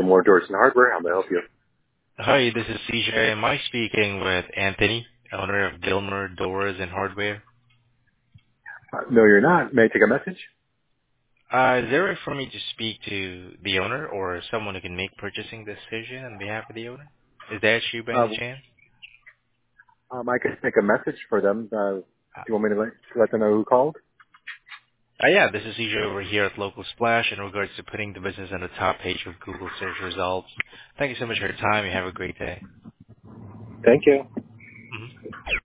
Gilmore Doors and Hardware. How may I help you? Hi, this is CJ. Am I speaking with Anthony, owner of Gilmer Doors and Hardware? No, you're not. May I take a message? Is there a way for me to speak to the owner or someone who can make purchasing decision on behalf of the owner? Is that you by any Uh, chance? I can take a message for them. Do Uh, you want me to let them know who called? yeah, this is CJ over here at Local Splash in regards to putting the business on the top page of Google search results. Thank you so much for your time. You have a great day. Thank you. Mhm.